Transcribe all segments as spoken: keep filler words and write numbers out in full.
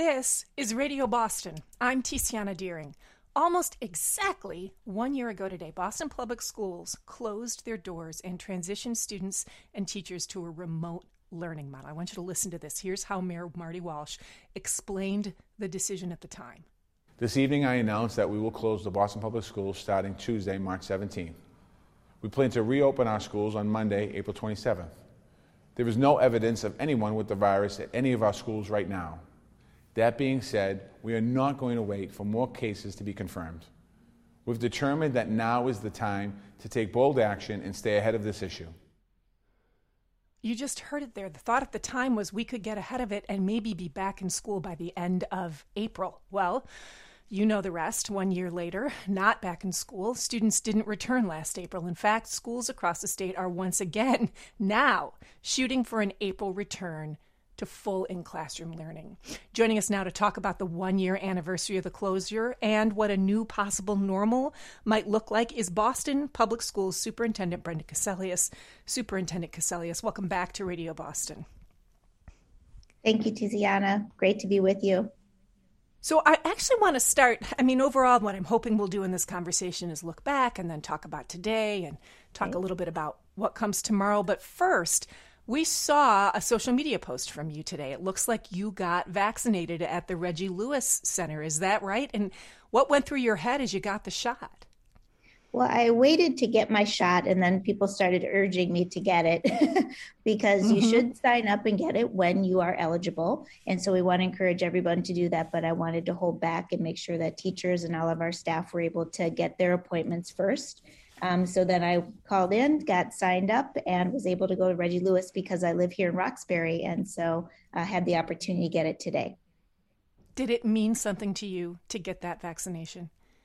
This is Radio Boston. I'm Tiziana Deering. Almost exactly one year ago today, Boston Public Schools closed their doors and transitioned students and teachers to a remote learning model. I want you to listen to this. Here's how Mayor Marty Walsh explained the decision at the time. This evening, I announced that we will close the Boston Public Schools starting Tuesday, March seventeenth. We plan to reopen our schools on Monday, April twenty-seventh. There is no evidence of anyone with the virus at any of our schools right now. That being said, we are not going to wait for more cases to be confirmed. We've determined that now is the time to take bold action and stay ahead of this issue. You just heard it there. The thought at the time was we could get ahead of it and maybe be back in school by the end of April. Well, you know the rest. One year later, not back in school. Students didn't return last April. In fact, schools across the state are once again now shooting for an April return to full in-classroom learning. Joining us now to talk about the one-year anniversary of the closure and what a new possible normal might look like is Boston Public Schools Superintendent Brenda Cassellius. Superintendent Cassellius, welcome back to Radio Boston. Thank you, Tiziana. Great to be with you. So I actually want to start, I mean, overall, what I'm hoping we'll do in this conversation is look back and then talk about today and talk okay. a little bit about what comes tomorrow. But first, we saw a social media post from you today. It looks like you got vaccinated at the Reggie Lewis Center. Is that right? And what went through your head as you got the shot? Well, I waited to get my shot, and then people started urging me to get it because mm-hmm. you should sign up and get it when you are eligible. And so we want to encourage everyone to do that. But I wanted to hold back and make sure that teachers and all of our staff were able to get their appointments first. Um, so then I called in, got signed up, and was able to go to Reggie Lewis because I live here in Roxbury. And so I had the opportunity to get it today. Did it mean something to you to get that vaccination?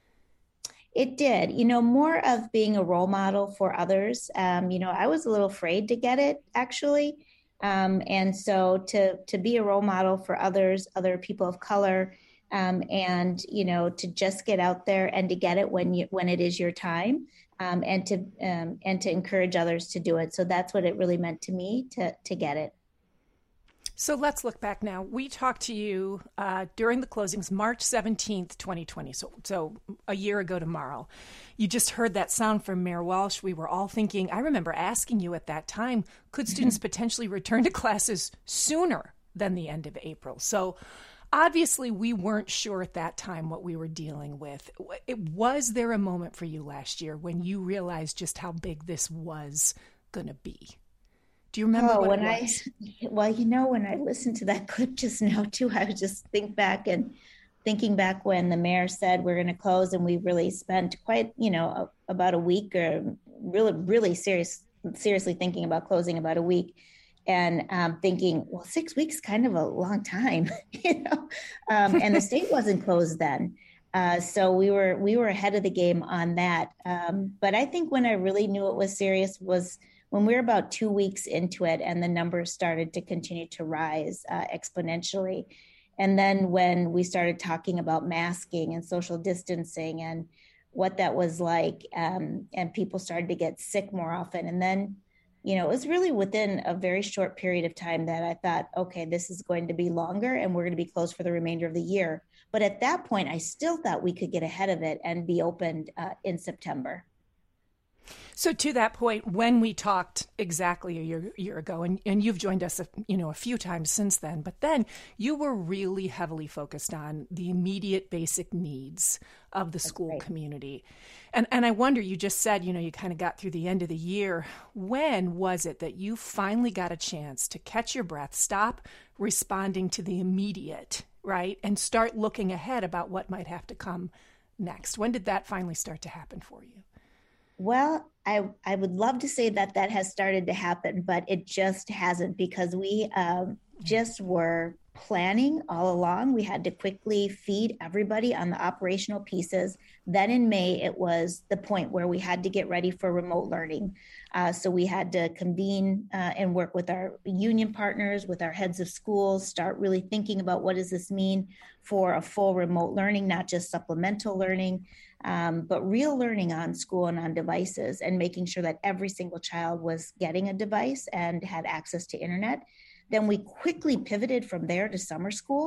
It did, you know, more of being a role model for others. Um, you know, I was a little afraid to get it, actually. Um, and so to to be a role model for others, other people of color, um, and, you know, to just get out there and to get it when you when it is your time, um, and to um, and to encourage others to do it. So that's what it really meant to me to to get it. So let's look back now. We talked to you uh, during the closings, March seventeenth, twenty twenty, so so a year ago tomorrow. You just heard that sound from Mayor Walsh. We were all thinking, I remember asking you at that time, could students potentially return to classes sooner than the end of April? So obviously we weren't sure at that time what we were dealing with. It, was there a moment for you last year when you realized just how big this was going to be? Do you remember oh, what when it was? I, well, you know, when I listened to that clip just now too, I would just think back and thinking back when the mayor said we're going to close, and we really spent quite, you know, a, about a week or really, really serious, seriously thinking about closing about a week, and um, thinking, well, six weeks, kind of a long time, you know, um, and the state wasn't closed then. Uh, so we were, we were ahead of the game on that. Um, but I think when I really knew it was serious was when we were about two weeks into it and the numbers started to continue to rise uh, exponentially. And then when we started talking about masking and social distancing and what that was like, um, and people started to get sick more often. And then, you know, it was really within a very short period of time that I thought, okay, this is going to be longer and we're going to be closed for the remainder of the year. But at that point, I still thought we could get ahead of it and be opened uh, in September. So to that point, when we talked exactly a year, year ago, and, and you've joined us, a, you know, a few times since then, but then you were really heavily focused on the immediate basic needs of the school right. community. And and I wonder, you just said, you know, you kind of got through the end of the year. When was it that you finally got a chance to catch your breath, stop responding to the immediate, right, and start looking ahead about what might have to come next? When did that finally start to happen for you? Well, I, I would love to say that that has started to happen, but it just hasn't, because we um, just were planning all along. We had to quickly feed everybody on the operational pieces. Then in May, it was the point where we had to get ready for remote learning. Uh, so we had to convene uh, and work with our union partners, with our heads of schools, start really thinking about what does this mean for a full remote learning, not just supplemental learning, um, but real learning on school and on devices, and making sure that every single child was getting a device and had access to internet. Then we quickly pivoted from there to summer school.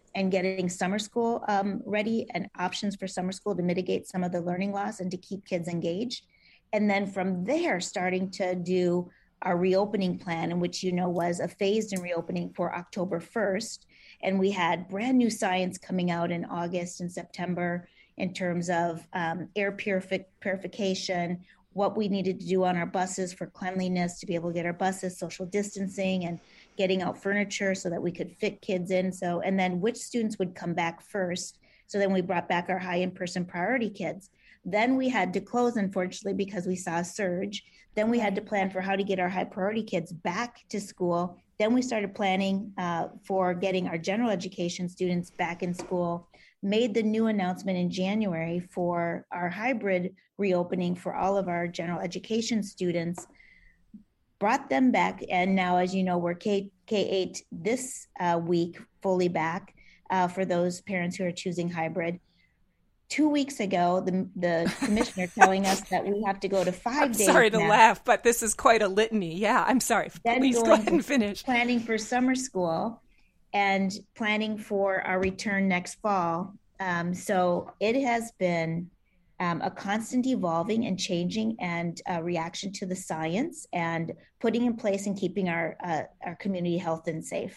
and getting summer school um, ready and options for summer school to mitigate some of the learning loss and to keep kids engaged. And then from there, starting to do our reopening plan, in which, you know, was a phased in reopening for October first. And we had brand new science coming out in August and September in terms of um, air purific- purification, what we needed to do on our buses for cleanliness to be able to get our buses, social distancing, and getting out furniture so that we could fit kids in. So, and then which students would come back first. So then we brought back our high in-person priority kids. Then we had to close, unfortunately, because we saw a surge. Then we had to plan for how to get our high priority kids back to school. Then we started planning uh, for getting our general education students back in school, made the new announcement in January for our hybrid reopening for all of our general education students, brought them back. And now, as you know, we're K eight this uh, week, fully back uh, for those parents who are choosing hybrid. Two weeks ago, the, the commissioner telling us that we have to go to five I'm days. Sorry to now. laugh, but this is quite a litany. Yeah, I'm sorry. Then Please go ahead and finish. Planning for summer school and planning for our return next fall. Um, so it has been um, a constant evolving and changing and uh, reaction to the science and putting in place and keeping our uh, our community health and safe.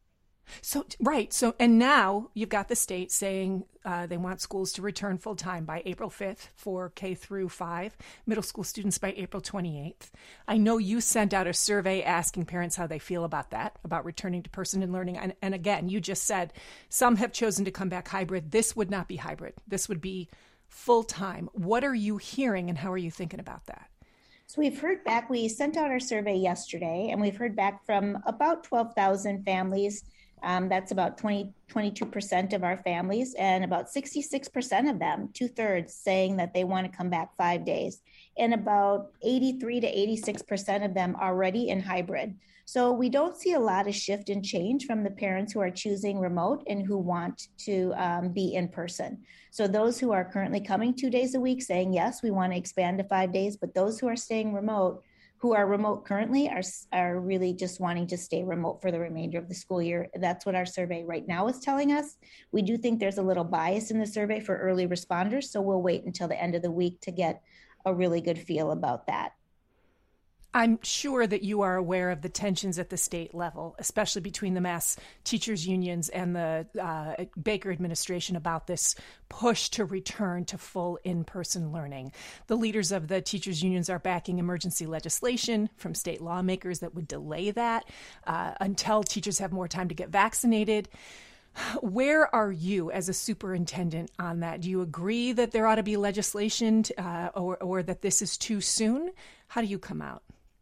So, right. So, and now you've got the state saying uh, they want schools to return full time by April fifth for K through five, middle school students by April twenty-eighth. I know you sent out a survey asking parents how they feel about that, about returning to person and learning. And, and again, you just said some have chosen to come back hybrid. This would not be hybrid. This would be full time. What are you hearing and how are you thinking about that? So we've heard back, we sent out our survey yesterday, and we've heard back from about twelve thousand families. Um, that's about twenty, twenty-two percent of our families, and about sixty-six percent of them, two thirds, saying that they want to come back five days, and about eighty-three to eighty-six percent of them already in hybrid. So we don't see a lot of shift and change from the parents who are choosing remote and who want to um, be in person. So those who are currently coming two days a week saying, yes, we want to expand to five days, but those who are staying remote, who are remote currently are are really just wanting to stay remote for the remainder of the school year. That's what our survey right now is telling us. We do think there's a little bias in the survey for early responders, so we'll wait until the end of the week to get a really good feel about that. I'm sure that you are aware of the tensions at the state level, especially between the Mass Teachers Unions and the uh, Baker administration about this push to return to full in-person learning. The leaders of the teachers unions are backing emergency legislation from state lawmakers that would delay that uh, until teachers have more time to get vaccinated. Where are you as a superintendent on that? Do you agree that there ought to be legislation uh, or, or that this is too soon? How do you come out?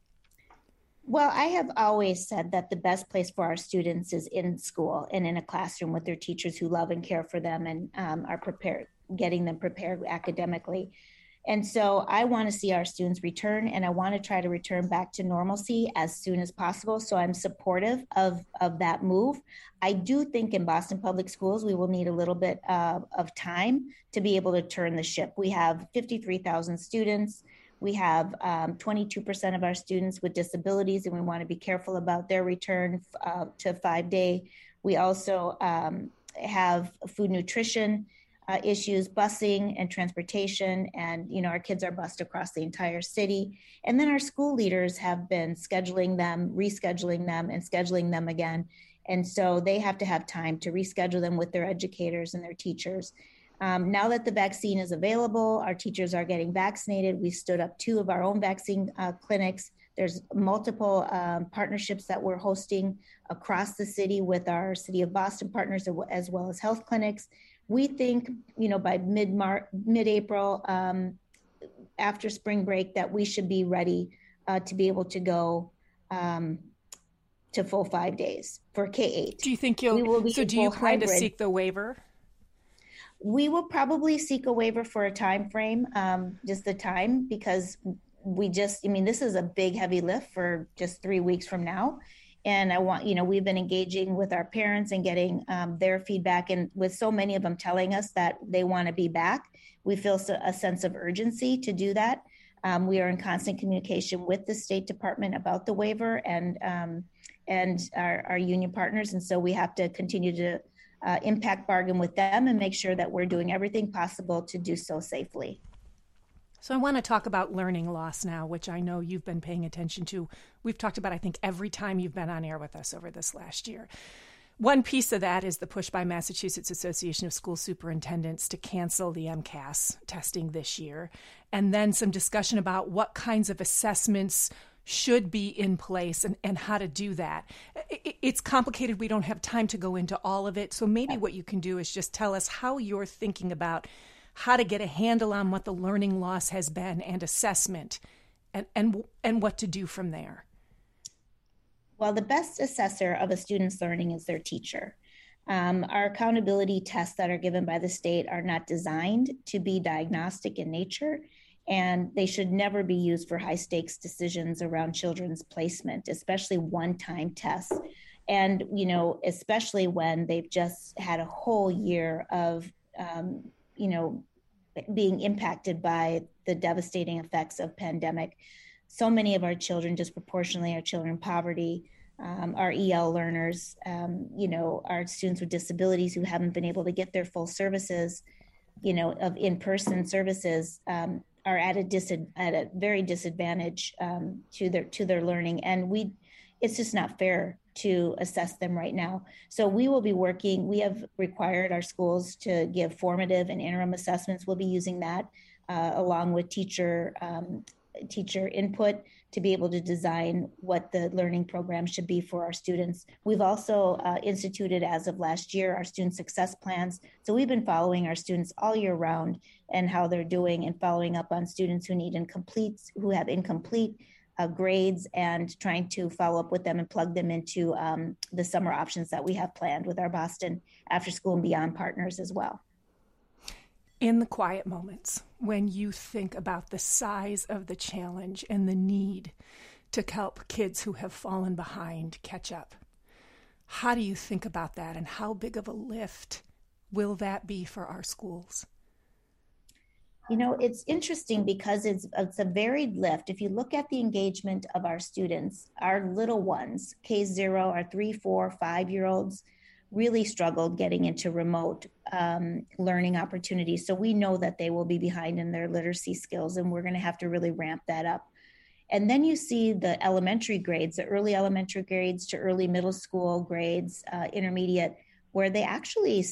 Well, I have always said that the best place for our students is in school and in a classroom with their teachers who love and care for them and um, are prepared, getting them prepared academically. And so I want to see our students return, and I want to try to return back to normalcy as soon as possible. So I'm supportive of, of that move. I do think in Boston Public Schools, we will need a little bit uh, of time to be able to turn the ship. We have fifty-three thousand students. We have um, twenty-two percent of our students with disabilities, and we want to be careful about their return uh, to five day. We also um, have food nutrition uh, issues, busing and transportation, and you know our kids are bused across the entire city. And then our school leaders have been scheduling them, rescheduling them, and scheduling them again. And so they have to have time to reschedule them with their educators and their teachers. Um, now that the vaccine is available, our teachers are getting vaccinated. We stood up two of our own vaccine uh, clinics. There's multiple um, partnerships that we're hosting across the city with our City of Boston partners as well as health clinics. We think, you know, by mid-March, mid-April, um, after spring break, that we should be ready uh, to be able to go um, to full five days for K eight. Do you think you'll, so do you plan hybrid. to seek the waiver? We will probably seek a waiver for a time frame, um, just the time, because we just, I mean, this is a big, heavy lift for just three weeks from now. And I want, you know, we've been engaging with our parents and getting um, their feedback. And with so many of them telling us that they want to be back, we feel a sense of urgency to do that. Um, we are in constant communication with the State Department about the waiver and um, and our, our union partners. And so we have to continue to uh, impact bargain with them and make sure that we're doing everything possible to do so safely. So I want to talk about learning loss now, which I know you've been paying attention to. We've talked about, I think, every time you've been on air with us over this last year. One piece of that is the push by Massachusetts Association of School Superintendents to cancel the MCAS testing this year, and then some discussion about what kinds of assessments should be in place and, and how to do that. It's complicated. We don't have time to go into all of it. So maybe what you can do is just tell us how you're thinking about how to get a handle on what the learning loss has been and assessment and, and, and what to do from there. Well, the best assessor of a student's learning is their teacher. Um, our accountability tests that are given by the state are not designed to be diagnostic in nature, and they should never be used for high stakes decisions around children's placement, especially one-time tests. And, you know, especially when they've just had a whole year of, um, you know, being impacted by the devastating effects of pandemic. So many of our children, disproportionately our children in poverty, um, our E L learners, um, you know, our students with disabilities who haven't been able to get their full services, you know, of in-person services, um, are at a dis- at a very disadvantage um, to their to their learning, and we, it's just not fair to assess them right now. So we will be working. We have required our schools to give formative and interim assessments. We'll be using that uh, along with teacher. Um, teacher input to be able to design what the learning program should be for our students. We've also uh, instituted, as of last year, our student success plans. So we've been following our students all year round and how they're doing, and following up on students who need incomplete, who have incomplete uh, grades, and trying to follow up with them and plug them into um, the summer options that we have planned with our Boston After School and Beyond partners as well. In the quiet moments, when you think about the size of the challenge and the need to help kids who have fallen behind catch up, how do you think about that, and how big of a lift will that be for our schools? You know, it's interesting because it's, it's a varied lift. If you look at the engagement of our students, our little ones, K zero, our three, four, five-year-olds, really struggled getting into remote um, learning opportunities. So we know that they will be behind in their literacy skills, and we're going to have to really ramp that up. And then you see the elementary grades, the early elementary grades to early middle school grades, uh, intermediate, where they actually,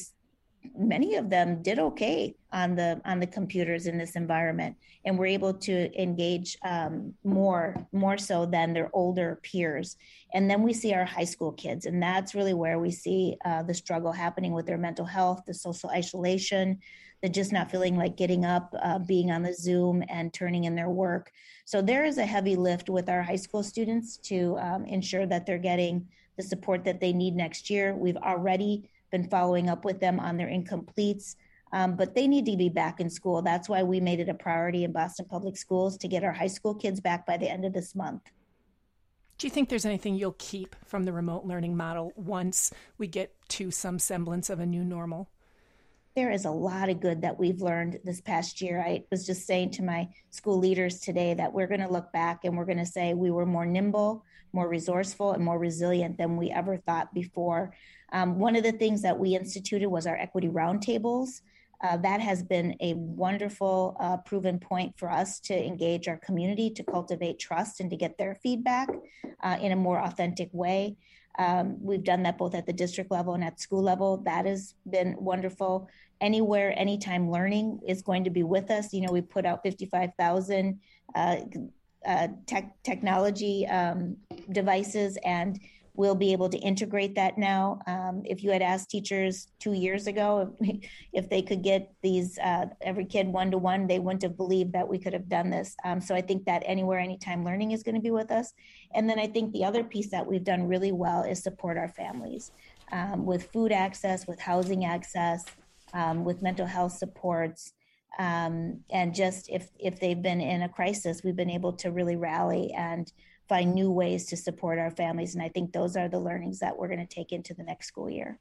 many of them did okay on the on the computers in this environment, and were able to engage um, more, more so than their older peers. And then we see our high school kids, and that's really where we see uh, the struggle happening with their mental health, the social isolation, the just not feeling like getting up, uh, being on the Zoom and turning in their work. So there is a heavy lift with our high school students to um, ensure that they're getting the support that they need next year. We've already been following up with them on their incompletes, um, but they need to be back in school. That's why we made it a priority in Boston Public Schools to get our high school kids back by the end of this month. Do you think there's anything you'll keep from the remote learning model once we get to some semblance of a new normal? There is a lot of good that we've learned this past year. I was just saying to my school leaders today that we're going to look back and we're going to say we were more nimble, more resourceful, and more resilient than we ever thought before. Um, one of the things that we instituted was our equity roundtables. Uh, that has been a wonderful uh, proven point for us to engage our community, to cultivate trust, and to get their feedback uh, in a more authentic way. Um, we've done that both at the district level and at school level. That has been wonderful. Anywhere, anytime learning is going to be with us. You know, we put out fifty-five thousand uh, uh, tech, technology um, devices, and we'll be able to integrate that now. Um, if you had asked teachers two years ago if, if they could get these, uh, every kid one-to-one, they wouldn't have believed that we could have done this. Um, so I think that anywhere, anytime learning is going to be with us. And then I think the other piece that we've done really well is support our families um, with food access, with housing access, um, with mental health supports. Um, and just if, if they've been in a crisis, we've been able to really rally and find new ways to support our families. And I think those are the learnings that we're going to take into the next school year.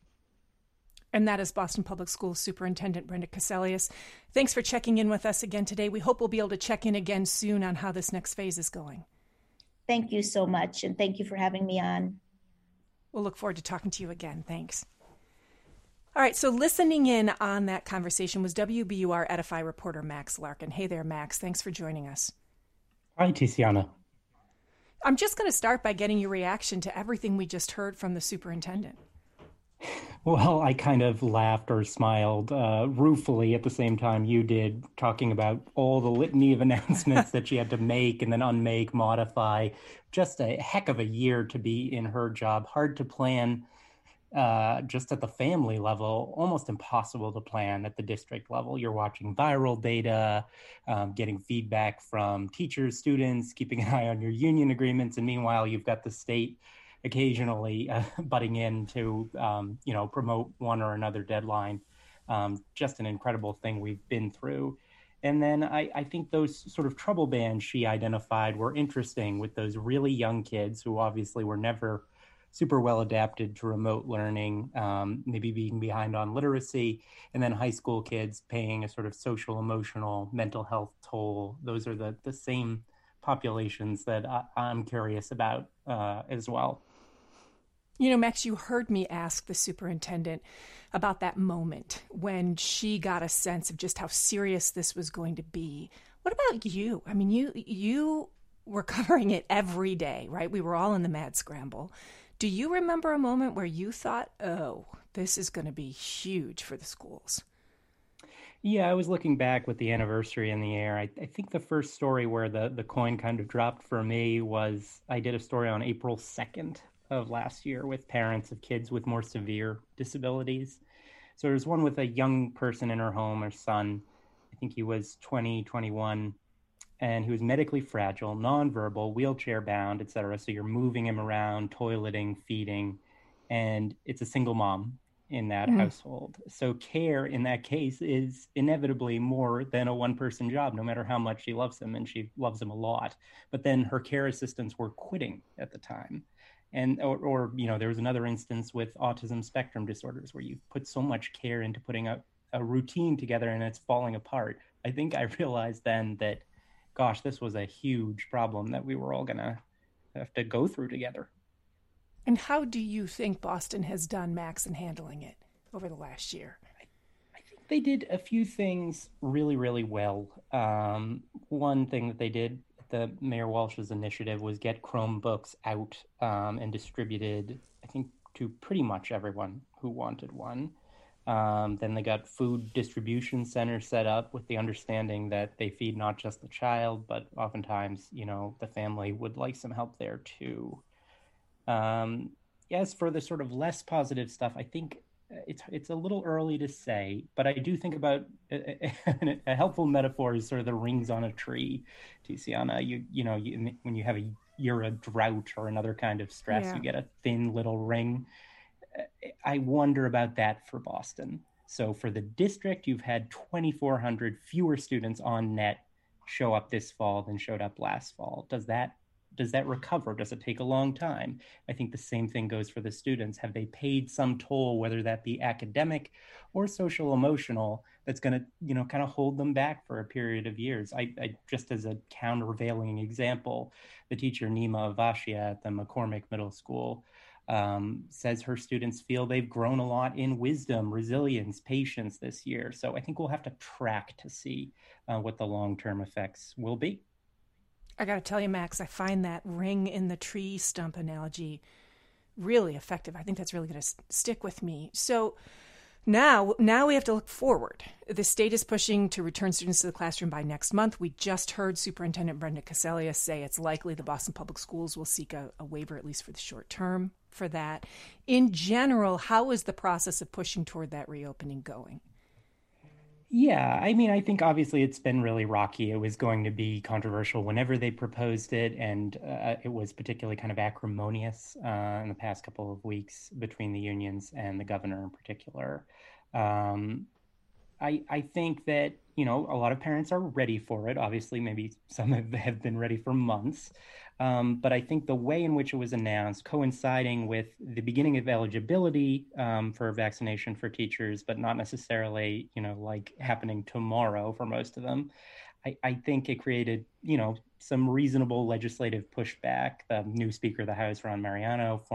And that is Boston Public Schools Superintendent Brenda Cassellius. Thanks for checking in with us again today. We hope we'll be able to check in again soon on how this next phase is going. Thank you so much. And thank you for having me on. We'll look forward to talking to you again. Thanks. All right, so listening in on that conversation was W B U R Edify reporter Max Larkin. Hey there, Max. Thanks for joining us. Hi, Tiziana. I'm just going to start by getting your reaction to everything we just heard from the superintendent. Well, I kind of laughed or smiled uh, ruefully at the same time you did, talking about all the litany of announcements that she had to make and then unmake, modify. Just a heck of a year to be in her job. Hard to plan uh, just at the family level, almost impossible to plan at the district level. You're watching viral data, um, getting feedback from teachers, students, keeping an eye on your union agreements. And meanwhile, you've got the state occasionally uh, butting in to, um, you know, promote one or another deadline. Um, just an incredible thing we've been through. And then I, I think those sort of trouble bands she identified were interesting, with those really young kids who obviously were never super well adapted to remote learning, um, maybe being behind on literacy, and then high school kids paying a sort of social, emotional, mental health toll. Those are the, the same populations that I, I'm curious about uh, as well. You know, Max, you heard me ask the superintendent about that moment when she got a sense of just how serious this was going to be. What about you? I mean, you you were covering it every day, right? We were all in the mad scramble. Do you remember a moment where you thought, oh, this is going to be huge for the schools? Yeah, I was looking back with the anniversary in the air. I, I think the first story where the, the coin kind of dropped for me was I did a story on April second of last year with parents of kids with more severe disabilities. So there was one with a young person in her home, her son. I think he was twenty, twenty-one, and he was medically fragile, nonverbal, wheelchair bound, et cetera. So you're moving him around, toileting, feeding, and it's a single mom in that mm. household. So care in that case is inevitably more than a one-person job, no matter how much she loves him, and she loves him a lot. But then her care assistants were quitting at the time. And, or, or, you know, there was another instance with autism spectrum disorders where you put so much care into putting a, a routine together and it's falling apart. I think I realized then that, gosh, this was a huge problem that we were all going to have to go through together. And how do you think Boston has done, Max, in handling it over the last year? I, I think they did a few things really, really well. Um, one thing that they did, the Mayor Walsh's initiative, was get Chromebooks out um, and distributed, I think, to pretty much everyone who wanted one. Um, then they got food distribution centers set up with the understanding that they feed not just the child, but oftentimes, you know, the family would like some help there too. Um, yes, for the sort of less positive stuff, I think it's it's a little early to say, but I do think about a, a, a helpful metaphor is sort of the rings on a tree, Tiziana. You you know, you, when you have a you're a drought or another kind of stress, yeah. You get a thin little ring. I wonder about that for Boston. So for the district, you've had twenty-four hundred fewer students on net show up this fall than showed up last fall. Does that Does that recover? Does it take a long time? I think the same thing goes for the students. Have they paid some toll, whether that be academic or social emotional, that's going to, you know, kind of hold them back for a period of years? I, I just as a countervailing example, the teacher Nima Avashia at the McCormick Middle School um, says her students feel they've grown a lot in wisdom, resilience, patience this year. So I think we'll have to track to see uh, what the long-term effects will be. I got to tell you, Max, I find that ring in the tree stump analogy really effective. I think that's really going to st- stick with me. So now, now we have to look forward. The state is pushing to return students to the classroom by next month. We just heard Superintendent Brenda Casella say it's likely the Boston Public Schools will seek a, a waiver, at least for the short term, for that. In general, how is the process of pushing toward that reopening going? Yeah, I mean, I think obviously it's been really rocky. It was going to be controversial whenever they proposed it, and uh, it was particularly kind of acrimonious uh, in the past couple of weeks between the unions and the governor in particular. Um, I, I think that, you know, a lot of parents are ready for it. Obviously, maybe some have, have been ready for months. Um, but I think the way in which it was announced, coinciding with the beginning of eligibility um, for vaccination for teachers, but not necessarily, you know, like happening tomorrow for most of them, I, I think it created, you know, some reasonable legislative pushback. The new Speaker of the House, Ron Mariano, former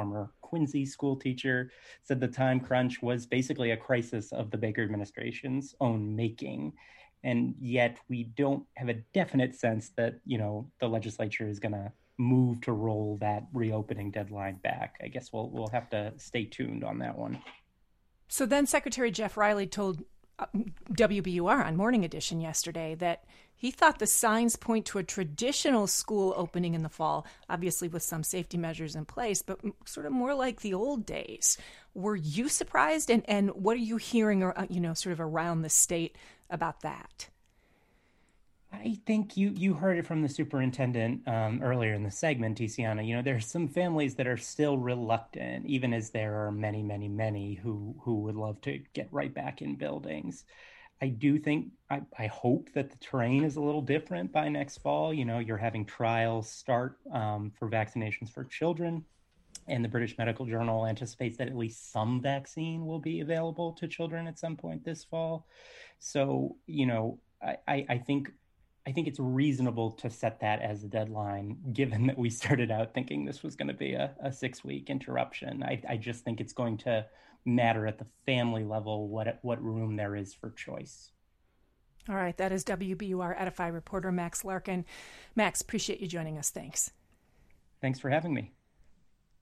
Quincy school teacher, said the time crunch was basically a crisis of the Baker administration's own making. And yet we don't have a definite sense that, you know, the legislature is going to move to roll that reopening deadline back. I guess we'll we'll have to stay tuned on that one. So then Secretary Jeff Riley told W B U R on Morning Edition yesterday that he thought the signs point to a traditional school opening in the fall, obviously with some safety measures in place, but sort of more like the old days. Were you surprised? And, and what are you hearing, you know, sort of around the state about that? I think you you heard it from the superintendent um, earlier in the segment, Tiziana. You know, there's some families that are still reluctant, even as there are many, many, many who who would love to get right back in buildings. I do think, I, I hope that the terrain is a little different by next fall. You know, you're having trials start um, for vaccinations for children, and the British Medical Journal anticipates that at least some vaccine will be available to children at some point this fall. So, you know, I, I, I think I think it's reasonable to set that as a deadline, given that we started out thinking this was going to be a, a six-week interruption. I, I just think it's going to matter at the family level what what room there is for choice. All right, that is W B U R Edify reporter Max Larkin. Max, appreciate you joining us. Thanks. Thanks for having me.